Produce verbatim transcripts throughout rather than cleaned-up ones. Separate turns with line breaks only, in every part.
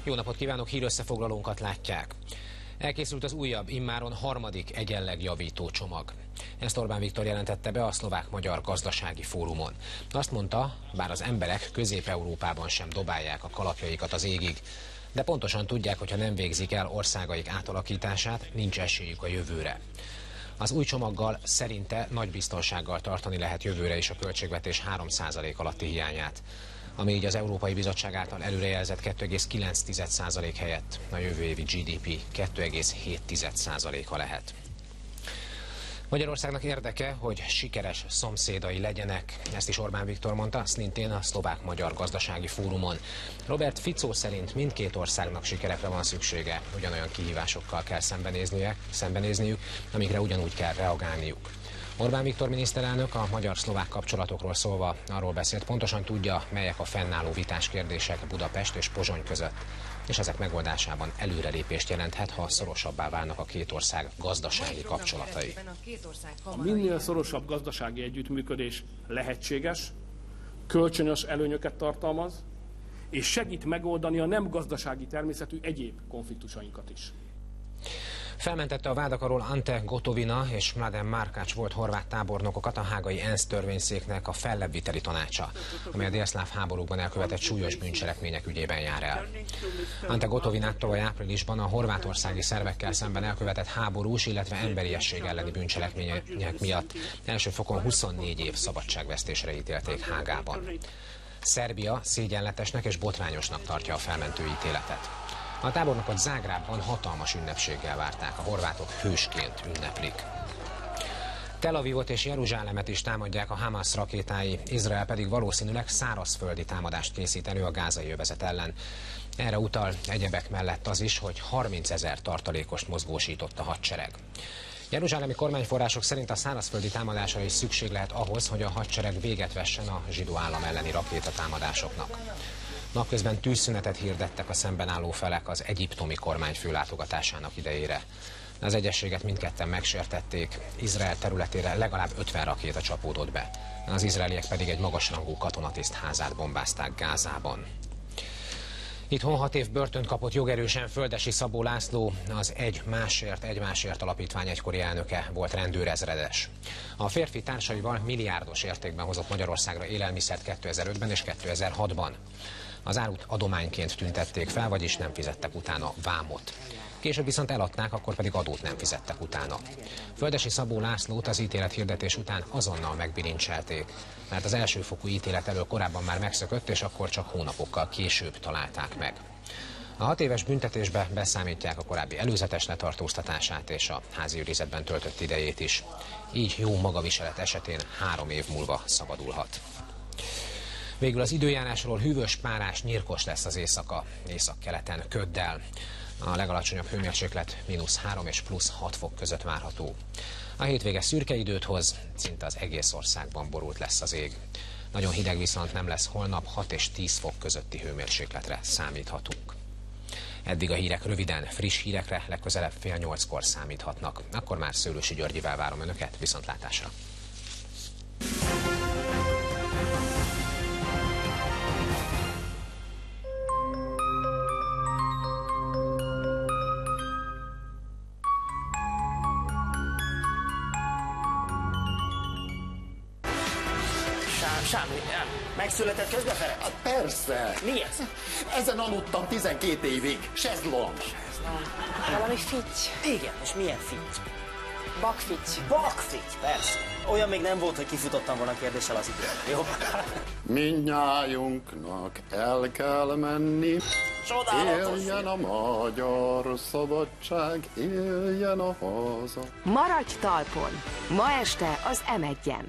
Jó napot kívánok, hírösszefoglalónkat látják. Elkészült az újabb, immáron harmadik egyenlegjavító csomag. Ezt Orbán Viktor jelentette be a Szlovák-Magyar Gazdasági Fórumon. Azt mondta, bár az emberek Közép-Európában sem dobálják a kalapjaikat az égig, de pontosan tudják, hogy ha nem végzik el országaik átalakítását, nincs esélyük a jövőre. Az új csomaggal szerinte nagy biztonsággal tartani lehet jövőre is a költségvetés három százalék alatti hiányát, ami így az Európai Bizottság által előrejelzett kettő egész kilenc százalék helyett a jövő évi gé dé pé kettő egész hét százaléka lehet. Magyarországnak érdeke, hogy sikeres szomszédai legyenek, ezt is Orbán Viktor mondta, szintén a Szlovák-Magyar Gazdasági Fórumon. Robert Fico szerint mindkét országnak sikerekre van szüksége, ugyanolyan kihívásokkal kell szembenézniük, szembenézniük, amikre ugyanúgy kell reagálniuk. Orbán Viktor miniszterelnök a magyar-szlovák kapcsolatokról szólva arról beszélt, pontosan tudja, melyek a fennálló vitás kérdések Budapest és Pozsony között, és ezek megoldásában előrelépést jelenthet, ha szorosabbá válnak a két ország gazdasági kapcsolatai.
A minél szorosabb gazdasági együttműködés lehetséges, kölcsönös előnyöket tartalmaz, és segít megoldani a nem gazdasági természetű egyéb konfliktusainkat is.
Felmentette a vádak alól Ante Gotovina és Mladen Markács volt horvát tábornokokat a hágai ENSZ törvényszéknek a fellebbviteli tanácsa, amely a délszláv háborúkban elkövetett súlyos bűncselekmények ügyében jár el. Ante Gotovinát tavaly áprilisban a horvátországi szervekkel szemben elkövetett háborús, illetve emberiesség elleni bűncselekmények miatt első fokon huszonnégy év szabadságvesztésre ítélték Hágában. Szerbia szégyenletesnek és botrányosnak tartja a felmentő ítéletet. A tábornokot Zágrábban hatalmas ünnepséggel várták, a horvátok hősként ünneplik. Tel Avivot és Jeruzsálemet is támadják a Hamas rakétái, Izrael pedig valószínűleg szárazföldi támadást készít elő a gázai övezet ellen. Erre utal egyebek mellett az is, hogy harmincezer tartalékost mozgósított a hadsereg. Jeruzsálemi kormányforrások szerint a szárazföldi támadásra is szükség lehet ahhoz, hogy a hadsereg véget vessen a zsidó állam elleni rakétatámadásoknak. Napközben tűzszünetet hirdettek a szemben álló felek az egyiptomi kormányfő látogatásának idejére. Az egyezséget mindketten megsértették, Izrael területére legalább ötven rakéta csapódott be, az izraeliek pedig egy magasrangú katonatiszt házát bombázták Gázában. Itthon hat év börtönt kapott jogerősen Földesi Szabó László, az Egy Másért, Egy Másért alapítvány egykori elnöke, volt rendőrezredes. A férfi társaival milliárdos értékben hozott Magyarországra élelmiszert kétezer-ötben és kétezer-hatban. Az árut adományként tüntették fel, vagyis nem fizettek utána vámot. Később viszont eladták, akkor pedig adót nem fizettek utána. Földesi Szabó Lászlót az ítélethirdetés után azonnal megbilincselték, mert az elsőfokú ítélet elől korábban már megszökött, és akkor csak hónapokkal később találták meg. A hat éves büntetésbe beszámítják a korábbi előzetes letartóztatását és a házi őrizetben töltött idejét is. Így jó magaviselet esetén három év múlva szabadulhat. Végül az időjárásról: hűvös, párás, nyírkos lesz az éjszaka, északkeleten köddel. A legalacsonyabb hőmérséklet mínusz három és plusz hat fok között várható. A hétvége szürke időt hoz, szinte az egész országban borult lesz az ég. Nagyon hideg viszont nem lesz holnap, hat és tíz fok közötti hőmérsékletre számíthatunk. Eddig a hírek röviden, friss hírekre legközelebb fél nyolckor számíthatnak. Akkor már Szőlősi Györgyivel várom Önöket, viszontlátásra!
Sámi, nem. Megszületett közben, Ferenc?
Hát persze.
Mi ez?
Ezen aludtam tizenkét évig. Sezlong.
Valami fitty.
Igen, és milyen fitty?
Bakfitty.
Bakfitty, persze. Olyan még nem volt, hogy kifutottam volna a kérdéssel az időt. Jó?
Mindnyájunknak el kell menni.
Csodálatos.
Éljen a magyar szabadság, éljen a haza.
Maradj talpon. Ma este az em egyen.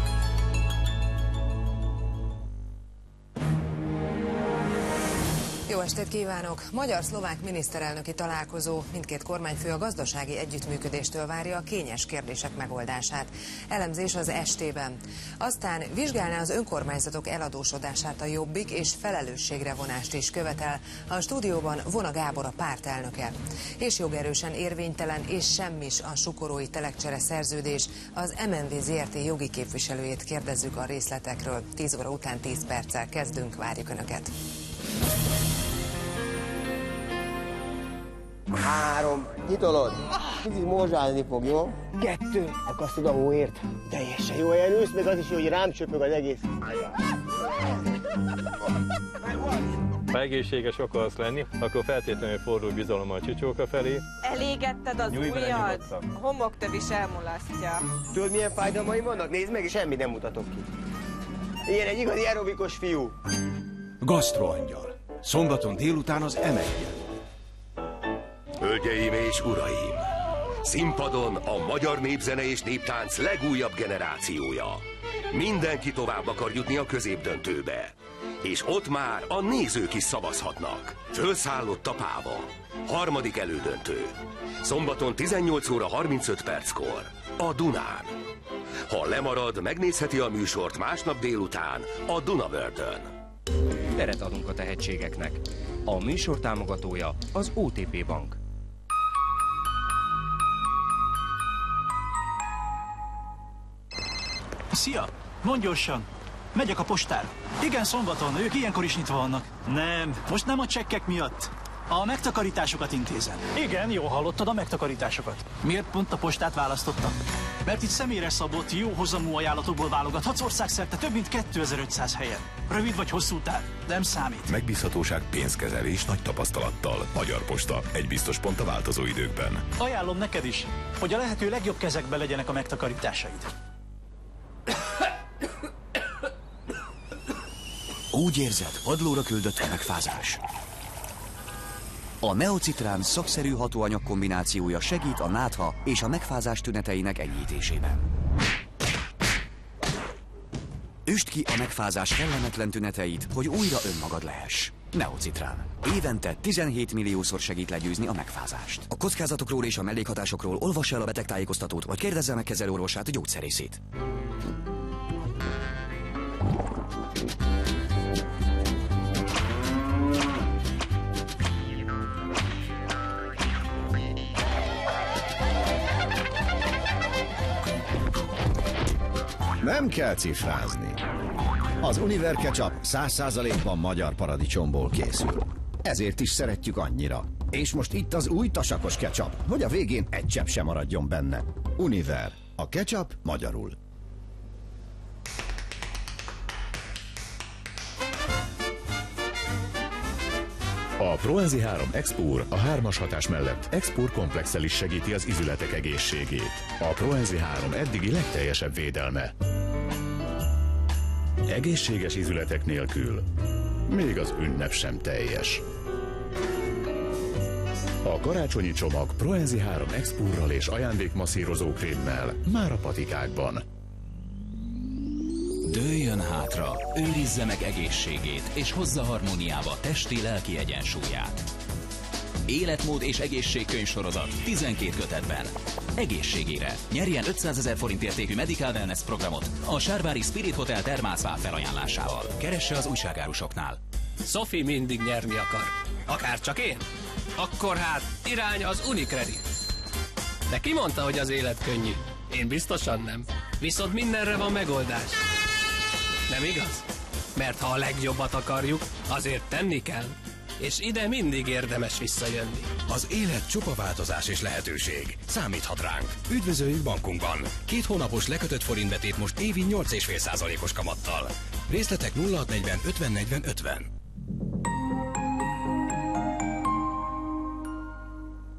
Jó Jó estét kívánok! Magyar-szlovák miniszterelnöki találkozó. Mindkét kormányfő a gazdasági együttműködéstől várja a kényes kérdések megoldását. Elemzés az estében. Aztán vizsgálná az önkormányzatok eladósodását a Jobbik, és felelősségre vonást is követel. A stúdióban Vona Gábor a pártelnöke. És jogerősen érvénytelen és semmis a sukorói telekcsere szerződés. Az em en vé zé er té jogi képviselőjét kérdezzük a részletekről. tíz óra után tíz perccel kezdünk, várjuk Önöket.
Három. Kitolod? Kicsit morzsálni fog, jó? Kettő. Akasztod a hóért. Teljesen jó helyen ülsz, meg az is jó, hogy rám csöpög az egész.
Ha egészséges akarsz lenni, akkor feltétlenül fordulj bizalommal a csücsóka felé.
Elégetted az ujjad, a homoktöv is elmulasztja.
Tudod, milyen fájdalmaim vannak? Nézd meg, és semmit nem mutatok ki. Ilyen egy igazi aerobikus fiú.
Gasztroangyal. Szombaton délután az em egyen.
Hölgyeim és uraim! Színpadon a magyar népzene és néptánc legújabb generációja. Mindenki tovább akar jutni a középdöntőbe. És ott már a nézők is szavazhatnak. Fölszállott a páva. Harmadik elődöntő. Szombaton tizennyolc óra harmincöt perckor. A Dunán. Ha lemarad, megnézheti a műsort másnap délután a Dunavördön.
Teret adunk a tehetségeknek. A műsor támogatója az o té pé Bank.
Szia! Mondj gyorsan! Megyek a postára. Igen, szombaton, ők ilyenkor is nyitva vannak. Nem, most nem a csekkek miatt. A megtakarításokat intézem. Igen, jól hallottad, a megtakarításokat. Miért pont a postát választottam? Mert itt személyre szabott, jó hozamú ajánlatokból válogathatsz országszerte több mint kétezer-ötszáz helyen. Rövid vagy hosszú táv, nem számít.
Megbízhatóság, pénzkezelés nagy tapasztalattal. Magyar Posta, egy biztos pont a változó időkben.
Ajánlom neked is, hogy a lehető legjobb kezekben legyenek a megtakarításaid.
Úgy érzed, padlóra küldött a megfázás. A Neocitrán szakszerű hatóanyag kombinációja segít a nátha és a megfázás tüneteinek enyhítésében. Üsd ki a megfázás kellemetlen tüneteit, hogy újra önmagad lehess. Neocitrán. Évente tizenhét milliószor segít legyőzni a megfázást. A kockázatokról és a mellékhatásokról olvass el a betegtájékoztatót, vagy kérdezze meg kezelőorvosát, a gyógyszerészét.
Nem kell cifrázni. Az Univer ketchup száz százalékban magyar paradicsomból készül. Ezért is szeretjük annyira. És most itt az új tasakos ketchup, hogy a végén egy csepp sem maradjon benne. Univer. A ketchup magyarul.
A ProEnzi három Expur a hármas hatás mellett Expur komplexel is segíti az izületek egészségét. A ProEnzi három eddigi legteljesebb védelme. Egészséges izületek nélkül még az ünnep sem teljes. A karácsonyi csomag ProEnzi három Expurral és ajándékmasszírozó krémmel már a patikákban.
Dőljön hátra, őrizze meg egészségét, és hozza harmóniába testi-lelki egyensúlyát. Életmód és egészségkönyv sorozat tizenkét kötetben. Egészségére nyerjen ötszázezer forint értékű Medical Wellness programot a Sárvári Spirit Hotel Termászvár felajánlásával. Keresse az újságárusoknál.
Sophie mindig nyerni akar. Akár csak én? Akkor hát irány az Unicredit. De ki mondta, hogy az élet könnyű? Én biztosan nem. Viszont mindenre van megoldás. Nem igaz? Mert ha a legjobbat akarjuk, azért tenni kell. És ide mindig érdemes visszajönni.
Az élet csupa változás és lehetőség. Számíthat ránk. Üdvözöljük bankunkban. Két hónapos lekötött forintbetét most évi nyolc egész öt százalékos kamattal. Részletek nulla hat negyven ötven negyven ötven.